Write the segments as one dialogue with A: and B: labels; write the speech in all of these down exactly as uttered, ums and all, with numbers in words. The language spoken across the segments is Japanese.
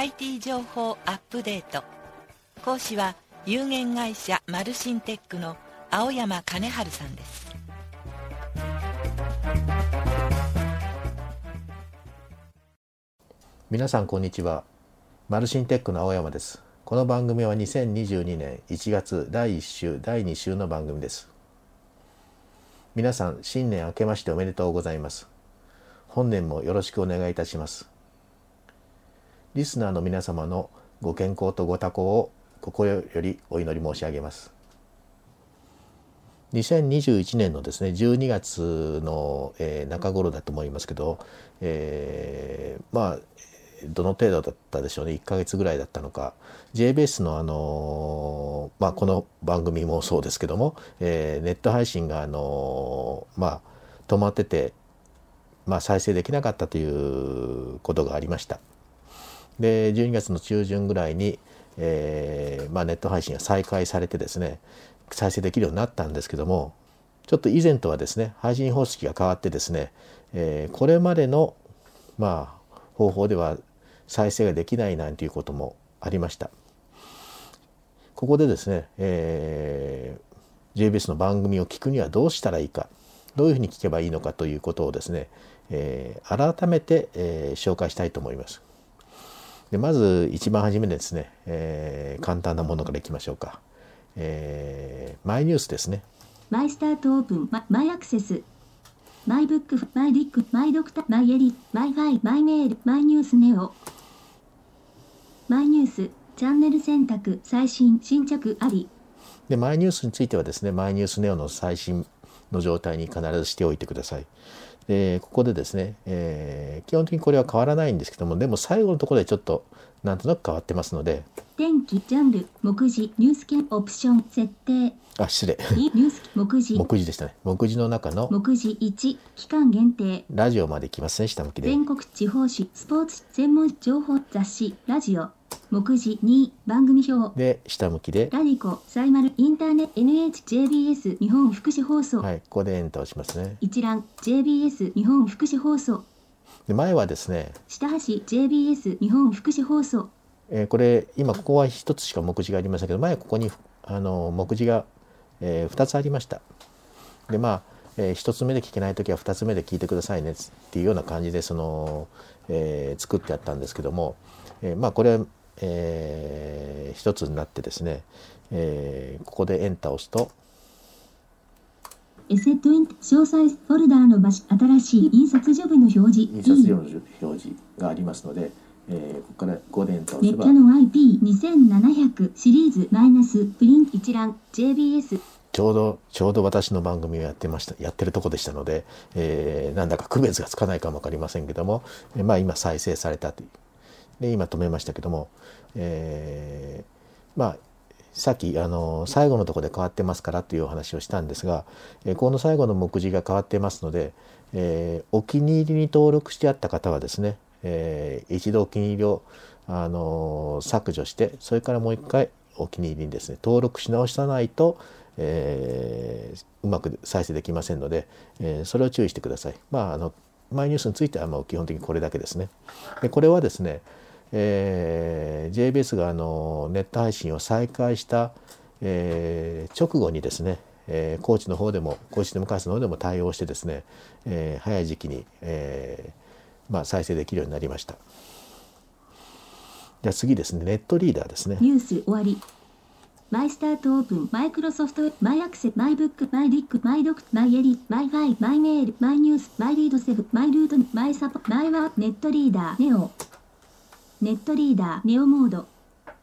A: アイティー 情報アップデート。講師は有限会社マルシンテックの青山金春さんです。
B: 皆さんこんにちは。マルシンテックの青山です。この番組はにせんにじゅうにねんいちがつだいいっ週だいに週の番組です。皆さん新年明けましておめでとうございます。本年もよろしくお願いいたします。リスナーの皆様のご健康とご多幸を心よりお祈り申し上げます。にせんにじゅういちねんのですねじゅうにがつの、えー、中頃だと思いますけど、えー、まあどの程度だったでしょうね。いっかげつぐらいだったのか、 ジェイビーエス のあのー、まあこの番組もそうですけども、えー、ネット配信があのー、まあ止まってて、まあ再生できなかったということがありました。でじゅうにがつの中旬ぐらいに、えーまあ、ネット配信が再開されてですね再生できるようになったんですけども、ちょっと以前とはですね配信方式が変わってですね、えー、これまでのまあ方法では再生ができないなんていうこともありました。ここでですね、えー、ジェイビーエス の番組を聞くにはどうしたらいいか、どういうふうに聞けばいいのかということをですね、えー、改めて、えー、紹介したいと思います。でまず一番初めにですね、えー、簡単なものからいきましょうか。えー、マイニュースですね。
C: マイスタートオープン、ママイアクセス、マイブック、マイリック、マイドクター、マイエリ、マイファイ、マイメール、マイニュースネオ。マイニュース、チャンネル選択、最新、新着あり。
B: でマイニュースについてはですね、マイニュースネオの最新の状態に必ずしておいてください。でここでですね、えー、基本的にこれは変わらないんですけども、でも最後のところでちょっとなんとなく変わってますので、
C: 天気、ジャンル、目次、ニュース系、オプション、設定。
B: あ失礼
C: ニュース、目次。
B: 目次でしたね。目次の中の
C: 目次いち、期間限定。
B: ラジオまで来ますね、下向きで。
C: 全国地方紙、スポーツ、専門情報雑誌、ラジオ。目次に、番組表
B: で下向きで
C: ラディコ、サイマル、インターネット、エヌエイチジェービーエス 日本福祉放送。
B: はい、ここでエンターをしますね。
C: 一覧 ジェービーエス 日本福祉放送。
B: で前はですね
C: 下端 ジェービーエス 日本福祉放送。
B: えー、これ今ここは一つしか目次がありませんけど、前ここにあの目次が、えー、ふたつありました。でまあ、えー、ひとつめで聞けないときはふたつめで聞いてくださいねっていうような感じでその、えー、作ってあったんですけども、えー、まあこれは、えー、一つになってですね、えー、ここでエンターを押すと
C: エセットイン詳細フォルダーの場所、新しい印刷所部の表示、
B: 印刷所の表示がありますので、えー、ここからここでエンターを押せば
C: メッキャノ アイピーにせんななひゃく シリーズマイナスプリント一覧 ジェービーエス。
B: ちょうどちょうど私の番組をやってましたやってるとこでしたので、えー、なんだか区別がつかないかも分かりませんけども、えー、まあ今再生されたというで今止めましたけども、えー、まあさっきあの最後のところで変わってますからというお話をしたんですが、えー、この最後の目次が変わってますので、えー、お気に入りに登録してあった方はですね、えー、一度お気に入りをあの削除して、それからもう一回お気に入りにですね登録し直さないと、えー、うまく再生できませんので、えー、それを注意してください。まああのマイニュースについてはまあ基本的にこれだけですね。でこれはですね、えー、ジェイビーエス があのネット配信を再開した、えー、直後にですね、えー、高知の方でも高知デモカースの方でも対応してですね、えー、早い時期に、えーまあ、再生できるようになりました。じゃあ次ですね、ネットリーダーですね。
C: ニュース終わり。マイスタートオープン、マイクロソフト、マイアクセス、マイブック、マイリック、マイドク、マイエリ、マイファイ、マイメール、マイニュース、マイリードセブ、マイルート、マイサポ、マイワー、ネットリーダー、ネオ。ネットリーダー、ネオモード。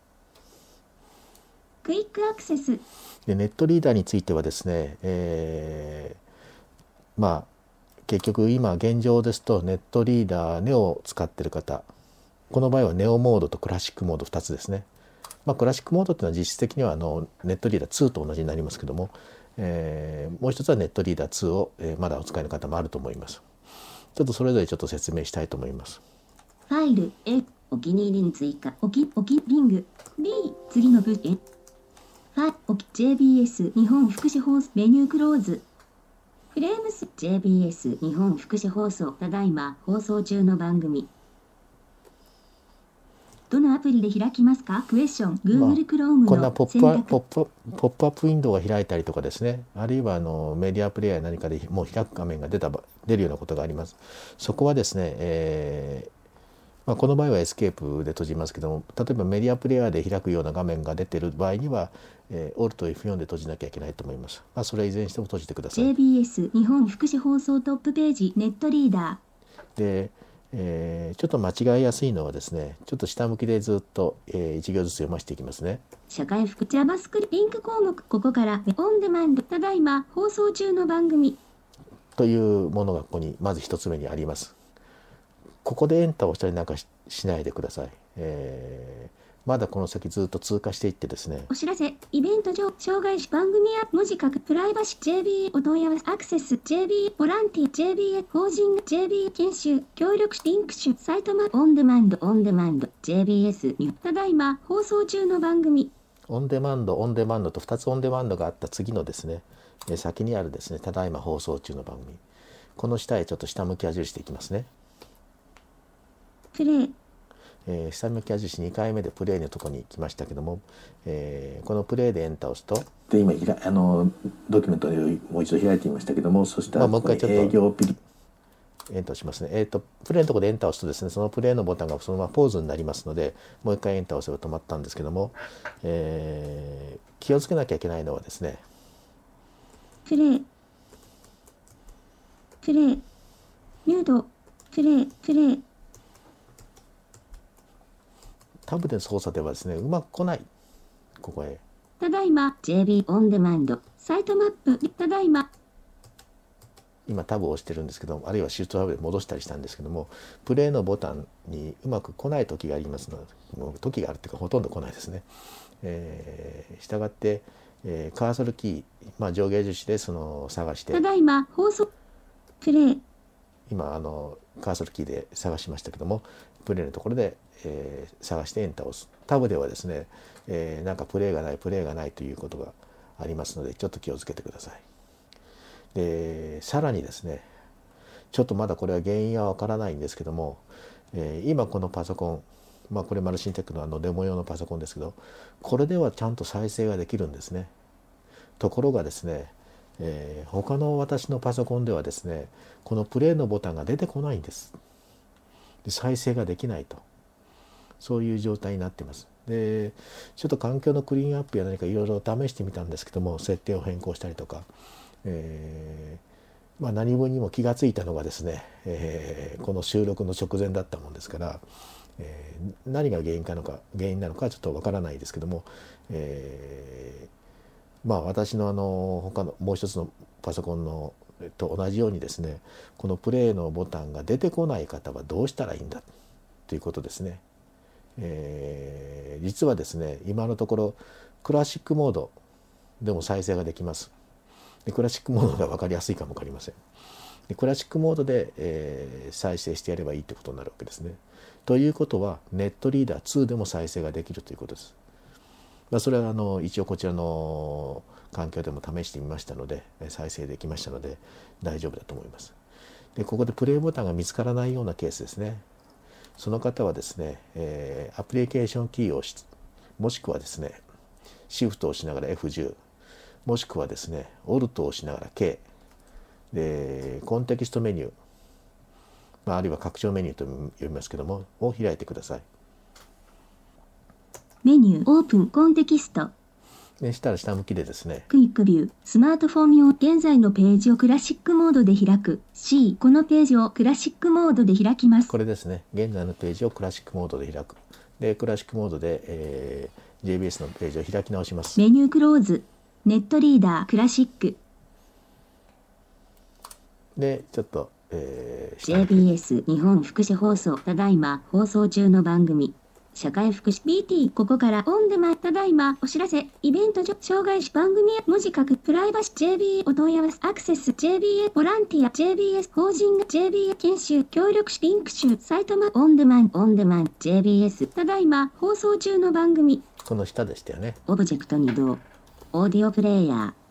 C: クイックアクセス。
B: でネットリーダーについてはですね、えー、まあ結局今現状ですとネットリーダーネオを使っている方、この場合はネオモードとクラシックモードふたつですね。まあ、クラシックモードというのは実質的にはあのネットリーダーツーと同じになりますけども、えー、もう一つはネットリーダーツーを、えー、まだお使いの方もあると思います。ちょっとそれぞれちょっと説明したいと思います。
C: ファイル A、お気に入りに追加、おき、おき、リング B、次の部 A、ファイ、おき、ジェービーエス 日本福祉放送、メニュークローズ、フレームス ジェービーエス 日本福祉放送、ただいま放送中の番組。 どのアプリで開きますか？クエスチョン Google Chrome
B: こんな
C: の
B: ポップア
C: 選択。
B: ポップポップアップウィンドウが開いたりとかですね、あるいはあのメディアプレイヤー何かでもう開く画面が出たば出るようなことがあります。そこはですね、えーまあ、この場合はエスケープで閉じますけども、例えばメディアプレイヤーで開くような画面が出ている場合には、えー、オルト エフフォー で閉じなきゃいけないと思います。まあ、それはいずれにしても閉じてください。
C: ジェービーエス 日本福祉放送トップページネットリーダ
B: ー。で、えー、ちょっと間違いやすいのはですね、ちょっと下向きでずっと、えー、いち行ずつ読ませていきますね。
C: 社会福 JavaScript リンク項目、ここからオンデマンド、ただいま放送中の番組
B: というものがここにまず一つ目にあります。ここでエンターをしたりなんか し, しないでください、えー。まだこの先ずっと通過していってですね。
C: お知らせ、イベント上、障害種番組や文字書く、プライバシー、ジェービー お問い合わせ、アクセス、ジェービー ボランティア、ジェービー 法人、ジェービー 研修、協力リンク種、サイトマオンデマンド、オンデマンド、ジェービーエス に、ただいま放送中の番組。
B: オンデマンド、オンデマンドとふたつオンデマンドがあった次のですね、え先にあるですね、ただいま放送中の番組。この下へちょっと下向き矢印していきますね。
C: プレイ。
B: えー、下向き矢印にかいめでプレイのところに来ましたけども、えー、このプレイでエンターを押すと、で今ひらあのドキュメントをもう一度開いてみましたけども、そしたらここに営業ピリエンターをしますね。えっとプレイのところでエンターを押すとですね、そのプレイのボタンがそのままポーズになりますので、もう一回エンターを押せば止まったんですけども、えー、気をつけなきゃいけないのはですね、
C: プレイプレイミュートプレイプレイ
B: タブでの操作ではですね、うまく来ない。ここへ。
C: ただいま ジェービー オンデマンド、サイトマップ、ただいま。
B: 今タブを押してるんですけども、あるいはシフトタブで戻したりしたんですけども、プレイのボタンにうまく来ない時がありますので、もう時があるっていうかほとんど来ないですね。えー、したがって、えー、カーソルキー、まあ、上下印でその探して、
C: ただいま放送プレイ。
B: 今あのカーソルキーで探しましたけども、プレイのところで、えー、探してエンターを押す。タブではですね、えー、なんかプレイがないプレイがないということがありますので、ちょっと気をつけてください。でさらにですね、ちょっとまだこれは原因はわからないんですけども、えー、今このパソコン、まあこれマルシンテックのあのデモ用のパソコンですけど、これではちゃんと再生ができるんですね。ところがですね、えー、他の私のパソコンではですね、このプレイのボタンが出てこないんです。で再生ができないと、そういう状態になっています。でちょっと環境のクリーンアップや何かいろいろ試してみたんですけども、設定を変更したりとか、えーまあ、何分にも気がついたのがですね、えー、この収録の直前だったもんですから、えー、何が原因かのか原因なのかちょっとわからないですけども、えー、まあ私のあの他のもう一つのパソコンのと同じようにですね、このプレイのボタンが出てこない方はどうしたらいいんだということですね。えー、実はですね、今のところクラシックモードでも再生ができます。でクラシックモードが分かりやすいかも分かりません。でクラシックモードで、えー、再生してやればいいということになるわけですね。ということはネットリーダーツーでも再生ができるということです。まあ、それはあの一応こちらの環境でも試してみましたので、再生できましたので大丈夫だと思います。でここでプレイボタンが見つからないようなケースですね。その方はですね、えー、アプリケーションキーを押し、もしくはですねシフトを押しながら エフじゅう、 もしくはですねオルトを押しながら K でコンテキストメニュー、まあ、あるいは拡張メニューと呼びますけどもを開いてください。
C: メニューオープンコンテキスト
B: でしたら下向きでですね、
C: クイックビュー、スマートフォン用、現在のページをクラシックモードで開く。C、このページをクラシックモードで開きます。
B: これですね、現在のページをクラシックモードで開く。で、クラシックモードで、えー、ジェイビーエス のページを開き直します。
C: メニュークローズ、ネットリーダー、クラシック。
B: で、ちょっと、えー、
C: ジェイビーエス 日本福祉放送、ただいま放送中の番組。社会福祉 ビーティー ここからオンデマンド、ただいまお知らせ、イベント上、障害種番組や文字書く、プライバシー ジェービー お問い合わせ、アクセス ジェービーエス ボランティア ジェービーエス 法人 ジェービーエス 研修協力リンク集サイトマオンデマンドオンデマンド ジェービーエス ただいま放送中の番組。
B: この下でしたよね。
C: オブジェクトに移動、オーディオプレイヤー。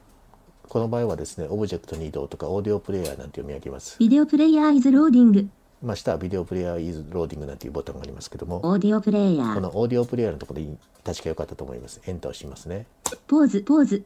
B: この場合はですね、オブジェクトに移動とかオーディオプレイヤーなんて読み上げます。
C: ビデオプレイヤーイズローディング。
B: まあ、下はビデオプレイヤーイズローディングなんていうボタンがありますけども、
C: オーディオプレイヤー。
B: このオーディオプレイヤーのところに確か良かったと思います。エンターをしますね。
C: ポーズ、ポーズ。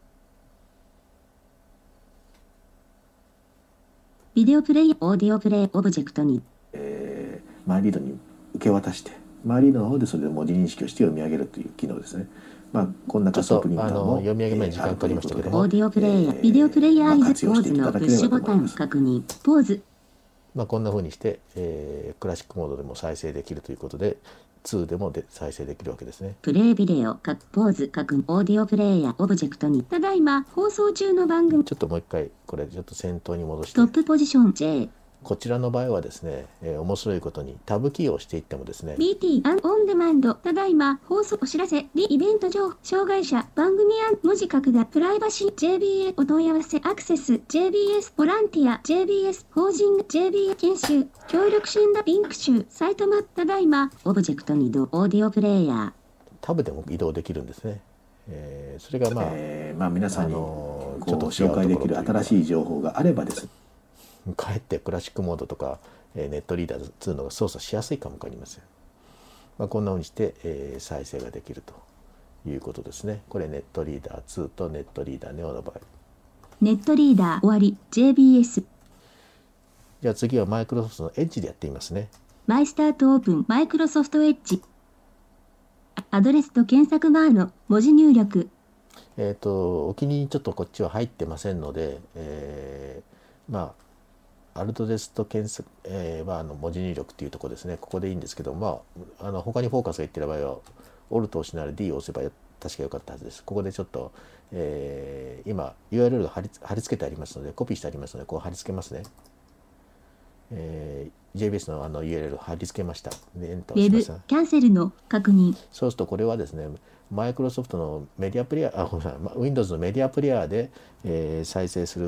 C: ビデオプレイ、オーディオプレイ、オブジェクトに。
B: えー、マイリードに受け渡して、マイリードの方でそれで文字認識をして読み上げるという機能ですね。まあ、こんなカスタムプリンターも読み上げまで時間かかりましたけども、
C: オーディオプレイヤー、ビデオプレイヤーイズポーズのプッシュボタン確認。ポーズ。
B: まあ、こんな風にして、えー、クラシックモードでも再生できるということで、にでもで再生できるわけですね。
C: プレイビデオ、ポーズ、確認、オーディオプレイヤー、オブジェクトに。ただいま、放送中の番組。
B: ちょっともう一回、これちょっと先頭に戻して。
C: トップポジション J。
B: こちらの場合はですね、えー、面白いことにタブキーを押していってもですね、
C: ビーティー オンデマンド、ただいま、放送お知らせ、リイベント情報、障害者、番組案、文字書くが、プライバシー、ジェービーエー お問い合わせ、アクセス、ジェービーエス ボランティア、ジェービーエス 法人、ジェービーエー 研修、協力診断、リンク集、サイトマップ、ただいま、オブジェクトに移動、オーディオプレイヤー。
B: タブでも移動できるんですね。えー、それがまあ、
D: えー、まあ皆さんに
B: あの
D: ちょっと紹介できる新しい情報があればです。
B: かえってクラシックモードとか、えー、ネットリーダーというのが操作しやすいかもわかりません。まあ、こんなふうにして、えー、再生ができるということですね。これネットリーダーツーとネットリーダーネオの場合。
C: ネットリーダー終わり ジェービーエス。
B: じゃあ次はマイクロソフトのエッジでやってみますね。
C: マイスタートオープンマイクロソフトエッジ。アドレスと検索バーの文字入力。
B: えっと、お気に入りちょっとこっちは入ってませんので、えー、まあ、アルトですと検索、えー、バーの文字入力っていうところですね。ここでいいんですけど、まあ、あの他にフォーカスがいってる場合は、オルトを押しながら D を押せば確か良かったはずです。ここでちょっと、えー、今 ユーアールエル が貼り、貼り付けてありますので、コピーしてありますので、こう貼り付けますね。えー、ジェービーエス のあの ユーアールエル を貼り付けました。で、エンターを
C: ウェブ
B: します。
C: キャンセルの確認。
B: そうするとこれはですね、マイクロソフトのメディアプレイヤー、あ、ごめんなさい、Windows のメディアプレイヤーで、えー、再生する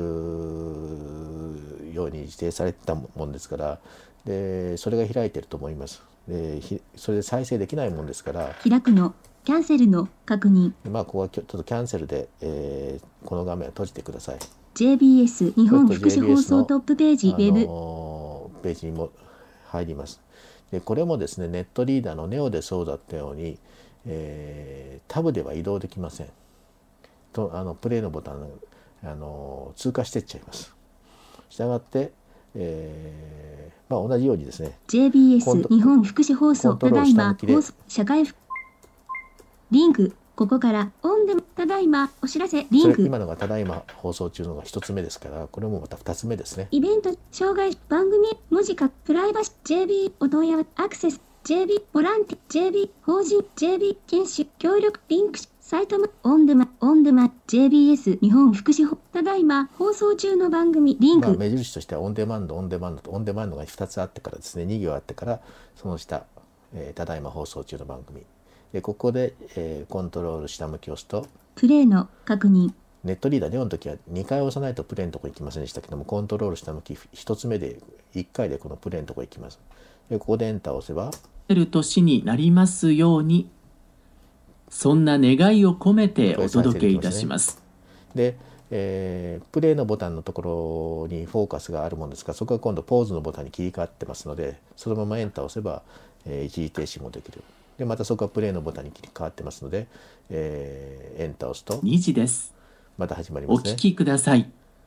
B: ように指定されてたもんですから、で、それが開いてると思います。で、それで再生できないもんですから、
C: 開くの、キャンセルの確認。
B: まあ、ここはちょっとキャンセルで、えー、この画面を閉じてください。
C: ジェービーエス 日本福祉放送トップページ、ウェブ。
B: ページにも入ります。で、これもですね、ネットリーダーのネオでそうだったように、えー、タブでは移動できません。とあのプレイのボタンあの通過していっちゃいます。したがって、えーまあ、同じようにですね、
C: ジェービーエス 日本福祉放送ただいま放送社会リンクここからオンデただいまお知らせリンク
B: 今のがただいま放送中のが一つ目ですから、これもまた二つ目ですね。
C: イベント障害番組文字化プライバシー ジェービー お問い合わせアクセス ジェービー ボランティ ジェービー 法人 ジェービー 研修協力リンクサイトもオンデマオンデマ ジェービーエス 日本福祉ただいま放送中の番組リンク、
B: まあ、目印としてはオンデマンドオンデマンドとオンデマンドがふたつあってからですね、に行あってからその下、えー、ただいま放送中の番組で、ここで、えー、コントロール下向きを押すと
C: プレイの確認。
B: ネットリーダーネオの時はにかい押さないとプレイのとこ行きませんでしたけども、コントロール下向きひとつめでいっかいでこのプレイのとこ行きます。でここでエンターを押せば
E: る年になりますように、そんな願いを込めてお届けいたします。
B: で、えー、プレイのボタンのところにフォーカスがあるものですが、そこが今度ポーズのボタンに切り替わってますので、そのままエンターを押せば、えー、一時停止もできる。でまたそこはプレイのボタンに切り替わってますので、えー、エンターを押すと
E: にじです。
B: また始まりますね。
E: お聞きください。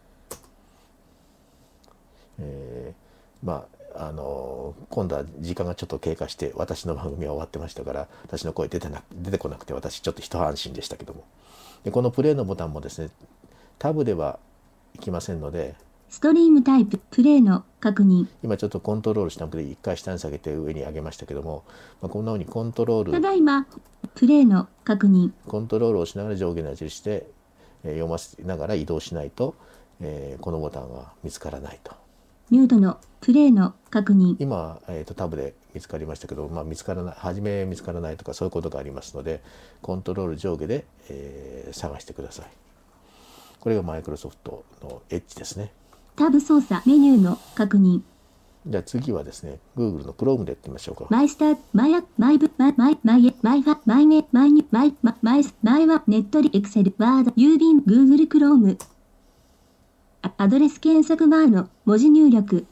B: えー、まああの今度は時間がちょっと経過して私の番組は終わってましたから、私の声出てな出てこなくて私ちょっと一安心でしたけども、でこのプレイのボタンもですね、タブではいきませんので、
C: ストリームタイププレイの確認。今
B: ちょっとコントロールしたのでいっかい下に下げて上に上げましたけども、まあ、こんなふうにコントロール
C: ただいまプレイの確認
B: コントロールをしながら上下の矢印で、えー、読ませながら移動しないと、えー、このボタンが見つからないと。
C: ミュートのプレイの確認。
B: 今、えー、とタブで見つかりましたけど、まあ、見つからない初め見つからないとかそういうことがありますので、コントロール上下で、えー、探してください。これがマイクロソフトのエッジですね。
C: タブ操作メニューの確認。
B: じゃあ次はですね、Google の Chrome でやってみましょうか。
C: マイスター、マイア、マイブ、マイ、マイ、マイ、マイファ、マイメ、マイニュ、マイ、ママイス、マイワ、ネットリ、エクセル、ワード、郵便、Google Chrome。アドレス検索バーの文字入力。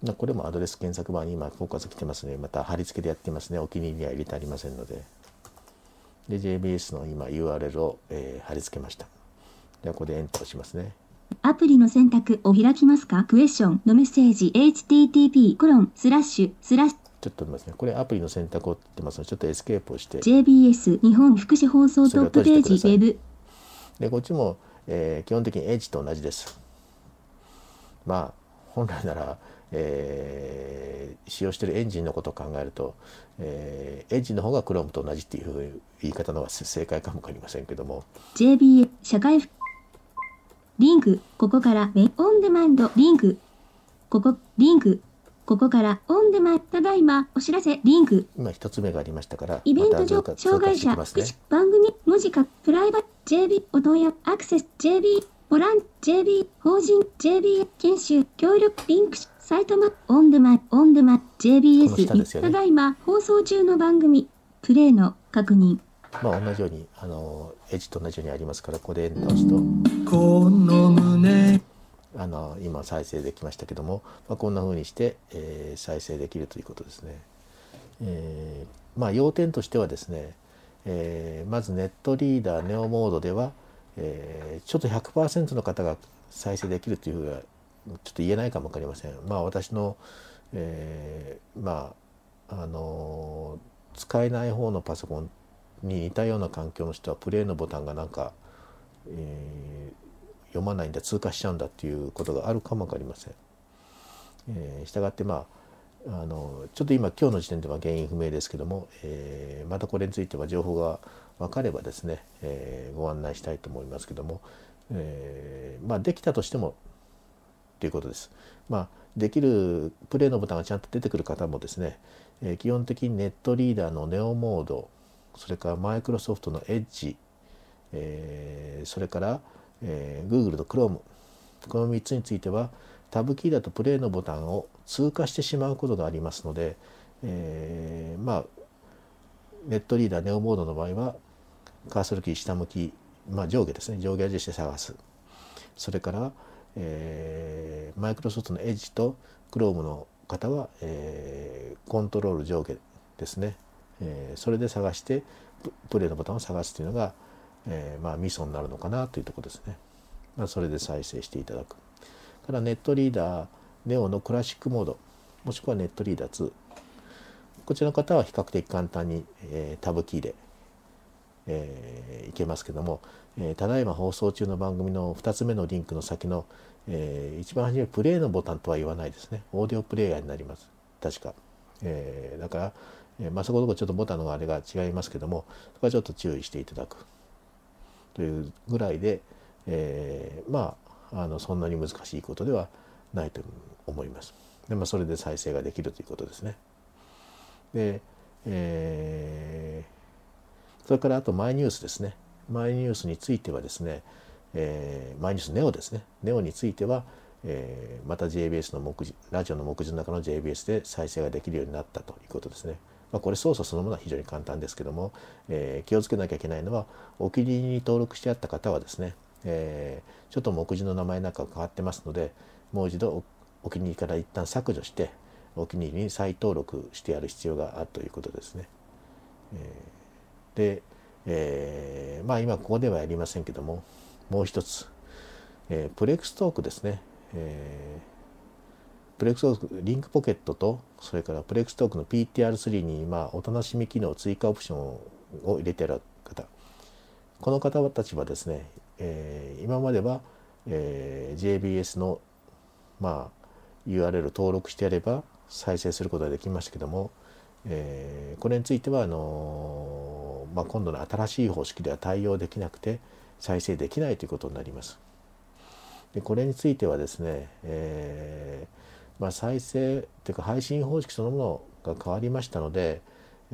B: これもアドレス検索バーに今フォーカス来てますね。また貼り付けでやってますね。お気に入りには入れてありませんので。で ジェイビーエス の今 ユーアールエル を、えー、貼り付けました。ではここでエンターをしますね。
C: アプリの選択を開きますか？クエスチョンのメッセージ エイチティーティーピー コロンスラッシュスラッシュ
B: ちょっと待ってますね。これアプリの選択をって言ってますので、ちょっとエスケープをして
C: ジェイビーエス 日本福祉放送トップページウェブ
B: でこっちも、えー、基本的にエッジと同じです。まあ本来なら、えー、使用しているエンジンのことを考えると、えー、エッジの方が Chrome と同じっていう言い方の方が正解かもわかりませんけども、
C: ジェイビーエス 社会リンクここからメオンデマンドリンクここリンクここからオンデマンドただいまお知らせリンク
B: 今一つ目がありましたから
C: イベント上、
B: ま、
C: 障害者福祉番組文字化プライバー ジェイビー お問い合わせアクセス ジェイビー ボラン ジェイビー 法人 ジェイビー 研修協力リンクサイトマップオンデマンオンデマン ジェイビーエス に、ね、ただいま放送中の番組プレイの確認、
B: まあ同じようにあのエッジと同じようにありますから、ここでエンターを押すと
F: この胸
B: あの今再生できましたけども、まあ、こんな風にして、えー、再生できるということですね。えー、まあ要点としてはですね、えー、まずネットリーダーネオモードでは、えー、ちょっと ひゃくパーセント の方が再生できるというふうにはちょっと言えないかもわかりません。まあ私の、えー、まああのー、使えない方のパソコンに似たような環境の人はプレイのボタンがなんか、えー読まないんだ通過しちゃうんだっていうことがあるかもわかりません。えー、したがってまああのちょっと今今日の時点では原因不明ですけども、えー、またこれについては情報が分かればですね、えー、ご案内したいと思いますけども、えー、まあできたとしてもということです。まあできるプレイのボタンがちゃんと出てくる方もですね、えー、基本的にネットリーダーのネオモード、それからマイクロソフトのエッジ、えー、それからえー、Google と Chrome このみっつについてはタブキーだとプレイのボタンを通過してしまうことがありますので、えー、まあネットリーダーネオモードの場合はカーソルキー下向き、まあ、上下ですね上下味して探す。それから、えー、マイクロソフトの Edge と Chrome の方は、えー、コントロール上下ですね、えー、それで探してプレイのボタンを探すというのがえー、まあミソになるのかなというところですね。まあ、それで再生していただく。からネットリーダーネオのクラシックモードもしくはネットリーダーツー、こちらの方は比較的簡単に、えー、タブキーで、えー、いけますけども、えー、ただいま放送中の番組のふたつめのリンクの先の、えー、一番初めプレイのボタンとは言わないですね。オーディオプレイヤーになります確か。えー、だから、えーまあ、そこそこちょっとボタンのあれが違いますけども、そこはちょっと注意していただくというぐらいで、えー、まああのそんなに難しいことではないと思います。で、まあ、それで再生ができるということですね。で、えー、それからあとマイニュースですね。マイニュースについてはですね、えー、マイニュースネオですね。ネオについては、えー、また ジェイビーエス の目次ラジオの目次の中の ジェイビーエス で再生ができるようになったということですね。まあ、これ操作そのものは非常に簡単ですけども、えー、気をつけなきゃいけないのはお気に入りに登録してあった方はですね、えー、ちょっと目次の名前なんかが変わってますので、もう一度 お, お気に入りから一旦削除してお気に入りに再登録してやる必要があるということですね。えー、で、えー、まあ今ここではやりませんけども、もう一つ、えー、プレックストークですね。えープレックストークリンクポケットとそれからプレックストークの ピーティーアールスリー に今お楽しみ機能追加オプションを入れている方、この方たちはですね、えー、今までは、えー、ジェイビーエス の、まあ、ユーアールエル 登録してやれば再生することができましたけども、えー、これについてはあのーまあ、今度の新しい方式では対応できなくて再生できないということになります。でこれについてはですね、えーまあ、再生というか配信方式そのものが変わりましたので、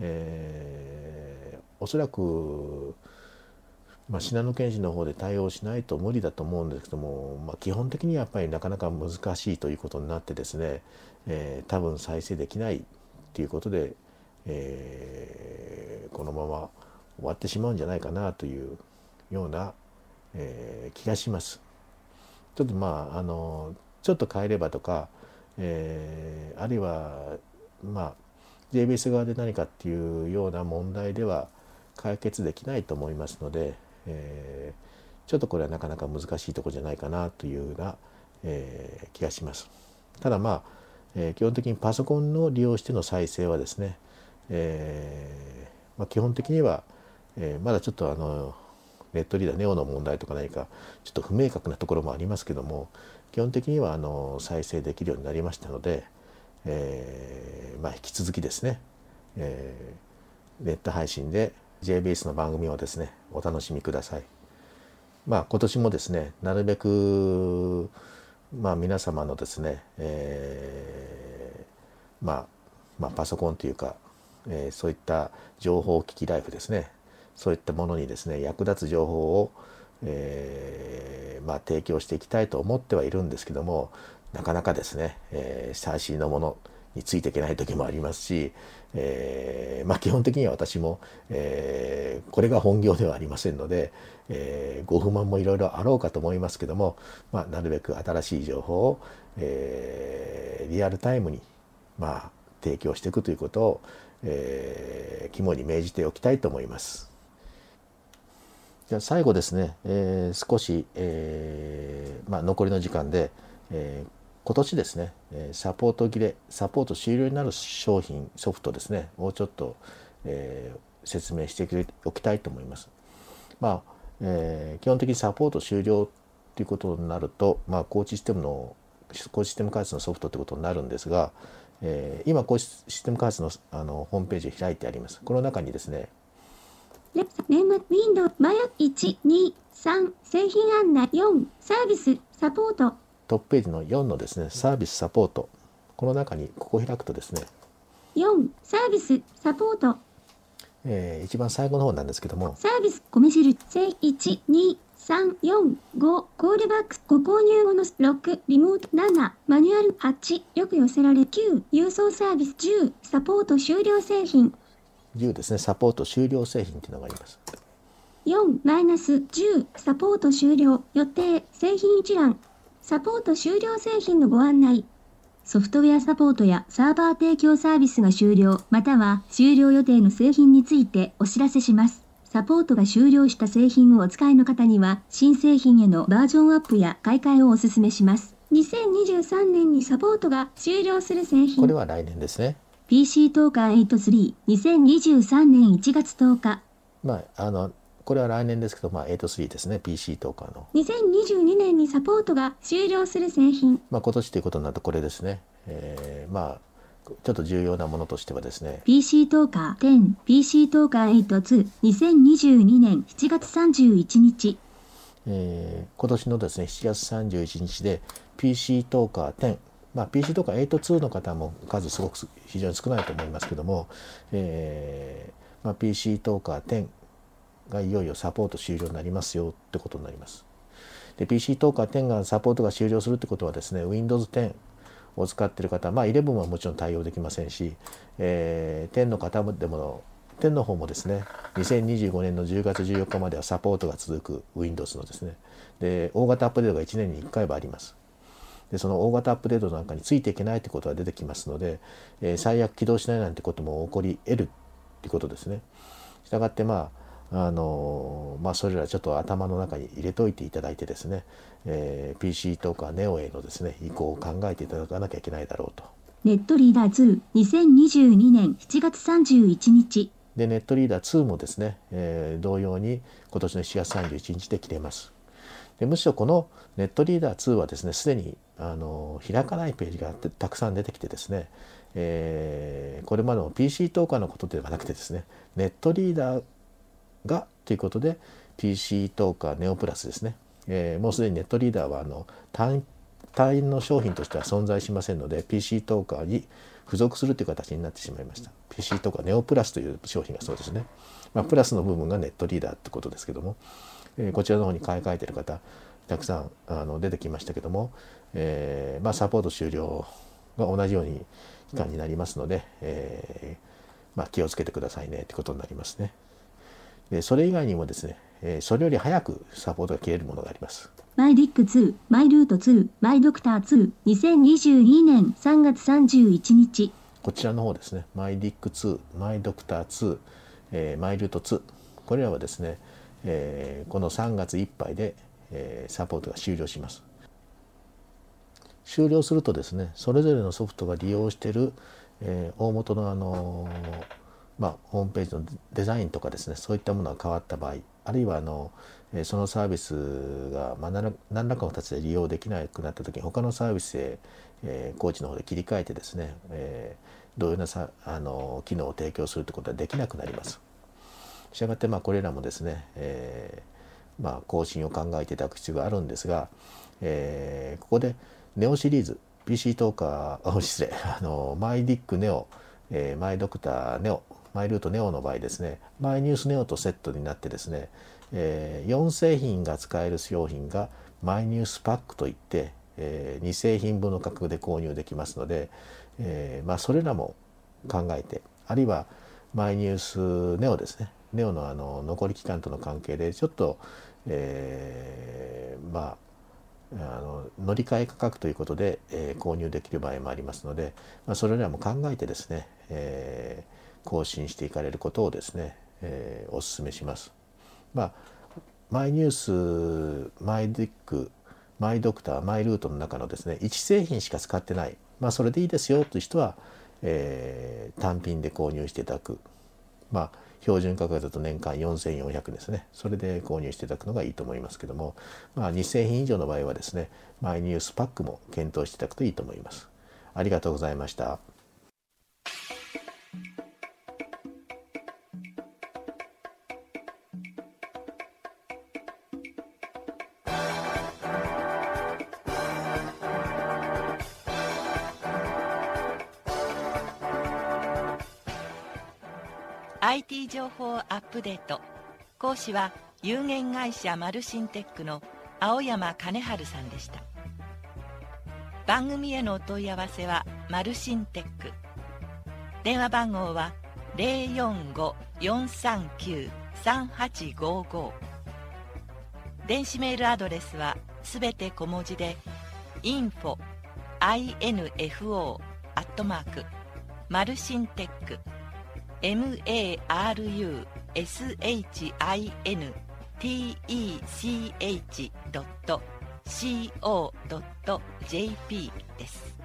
B: えー、おそらく、まあ、信濃検事の方で対応しないと無理だと思うんですけども、まあ、基本的にはやっぱりなかなか難しいということになってですね、えー、多分再生できないということで、えー、このまま終わってしまうんじゃないかなというような、えー、気がします。ちょっとまああのちょっと変えればとか、 えー、あるいはまあ ジェイビーエス 側で何かっていうような問題では解決できないと思いますので、えー、ちょっとこれはなかなか難しいところじゃないかなというような、えー、気がします。ただまあ、えー、基本的にパソコンを利用しての再生はですね、えーまあ、基本的には、えー、まだちょっとあのネットリーダーネオの問題とか何かちょっと不明確なところもありますけども、基本的にはあの再生できるようになりましたので、えーまあ、引き続きですね、えー、ネット配信で ジェイビーエス の番組をですねお楽しみください。まあ今年もですねなるべくまあ皆様のですね、えー、まあまあパソコンというか、えー、そういった情報機器ライフですね、そういったものにですね役立つ情報を、えーまあ、提供していきたいと思ってはいるんですけども、なかなかですね、えー、最新のものについていけない時もありますし、えーまあ、基本的には私も、えー、これが本業ではありませんので、えー、ご不満もいろいろあろうかと思いますけども、まあ、なるべく新しい情報を、えー、リアルタイムに、まあ、提供していくということを、えー、肝に銘じておきたいと思います。じゃあ最後ですね、えー、少し、えーまあ、残りの時間で、えー、今年ですねサポート切れサポート終了になる商品ソフトですねをちょっと、えー、説明しておきたいと思います。まあえー、基本的にサポート終了ということになると、まあ、コーチシステムのコーチシステム開発のソフトということになるんですが、えー、今コーチシステム開発の、あのホームページを開いてあります。この中にですね
C: レ年末ウィンドウマヤいち、に、さん製品案内よんサービスサポート
B: トップページのよんのですねサービスサポート、この中にここを開くとですね
C: よんサービスサポート、
B: えー、一番最後の方なんですけども
C: サービス米印正いち、に、さん、よん、ごコールバックご購入後のろくリモートななマニュアルはちよく寄せられきゅう郵送サービスじゅうサポート終了製品
B: じゅうですねサポート終了製品というのがあります。
C: よんマイナスじゅうサポート終了予定製品一覧サポート終了製品のご案内、ソフトウェアサポートやサーバー提供サービスが終了または終了予定の製品についてお知らせします。サポートが終了した製品をお使いの方には新製品へのバージョンアップや買い替えをお勧めします。にせんにじゅうさんねんにサポートが終了する製品、
B: これは来年ですね。
C: ピーシー トーカーはちじゅうさんにせんにじゅうさんねんいちがつとおか、
B: まああのこれは来年ですけど、まあ、はちじゅうさんですね ピーシー トーカーの
C: にせんにじゅうにねんにサポートが終了する製品、
B: まあ、今年ということになるとこれですね、えー、まあちょっと重要なものとしてはですね
C: ピーシー トーカーじゅう ピーシー トーカーはちじゅうににせんにじゅうにねんしちがつさんじゅういちにち、
B: えー、今年のですねしちがつさんじゅういちにちで ピーシー トーカーじゅう、まあ、ピーシー トーカーはちじゅうにの方も数すごく非常に少ないと思いますけども、えーまあ、ピーシー トーカーじゅうがいよいよサポート終了になりますよってことになります。で ピーシー トーカーじゅうがサポートが終了するってことはですね ウィンドウズじゅうを使っている方、まあじゅういちはもちろん対応できませんし、えー、じゅうの方でもじゅうの方もですねにせんにじゅうごねんのじゅうがつじゅうよっかまではサポートが続く Windows のですねで大型アップデートがいちねんにいっかいはあります。でその大型アップデートなんかについていけないということが出てきますので、えー、最悪起動しないなんてことも起こり得るということですね。したがってまああのまあ、それらちょっと頭の中に入れといていただいてですね、えー、ピーシー トーカーネオへのですね移行を考えていただかなきゃいけないだろうと。
C: ネットリーダーににせんにじゅうにねんしちがつさんじゅういちにち
B: でネットリーダーにもですね、えー、同様に今年のしちがつさんじゅういちにちで切れます。でむしろこのネットリーダーにはですねすでにあの開かないページがたくさん出てきてですね、えー、これまでの ピーシー トーカーのことではなくてですねネットリーダーがということで ピーシー トーカーネオプラスですね、えー、もうすでにネットリーダーはあの単単の商品としては存在しませんので ピーシー トーカーに付属するという形になってしまいました。 ピーシー トーカーネオプラスという商品がそうですね、まあ、プラスの部分がネットリーダーってことですけども、えー、こちらの方に買い替えている方たくさんあの出てきましたけども、えーまあ、サポート終了が同じように期間になりますので、えーまあ、気をつけてくださいねってことになりますね。でそれ以外にもですね、えー、それより早くサポートが切れるものがあります。
C: マイディックツー、マイルートツー、マイドクターツー、にせんにじゅうにねんさんがつさんじゅういちにち。
B: こちらの方ですね、マイディックツー、マイドクターツー、えー、マイルートツー、これらはですね、えー、このさんがついっぱいで、えー、サポートが終了します。終了するとですね、それぞれのソフトが利用している、えー、大元のあのーまあ、ホームページのデザインとかですね、そういったものが変わった場合、あるいはあのそのサービスがまあ何らかの形で利用できなくなった時に他のサービスへ、えー、コーチの方で切り替えてですね、えー、同様なさあの機能を提供するということはできなくなります。したがってまあこれらもですね、えーまあ、更新を考えていただく必要があるんですが、えー、ここでネオシリーズ ピーシー トーカー、失礼あのマイディックネオ、えー、マイドクターネオ、マイルートネオの場合ですね、マイニュースネオとセットになってですね、えー、よん製品が使える商品がマイニュースパックといって、えー、に製品分の価格で購入できますので、えーまあ、それらも考えて、あるいはマイニュースネオですね、ネオのあの残り期間との関係でちょっと、えー、まああの乗り換え価格ということで、えー、購入できる場合もありますので、まあ、それらも考えてですね、えー更新していかれることをですね、えー、お勧めします。まあ、マイニュース、マイディック、マイドクター、マイルートの中のですね、いち製品しか使ってない、まあ、それでいいですよという人は、えー、単品で購入していただく。まあ、標準価格だと年間よんせんよんひゃくですね。それで購入していただくのがいいと思いますけども、まあ、に製品以上の場合はですね、マイニュースパックも検討していただくといいと思います。ありがとうございました。
A: アイティー 情報アップデート。講師は有限会社マルシンテックの青山金春さんでした。番組へのお問い合わせはマルシンテック。電話番号は ゼロよんご よんさんきゅう さんはちごご。電子メールアドレスはすべて小文字で インフォ アイエヌエフオー アットマーク マルシンテック マルシンテック ドット コードット ジェーピー です。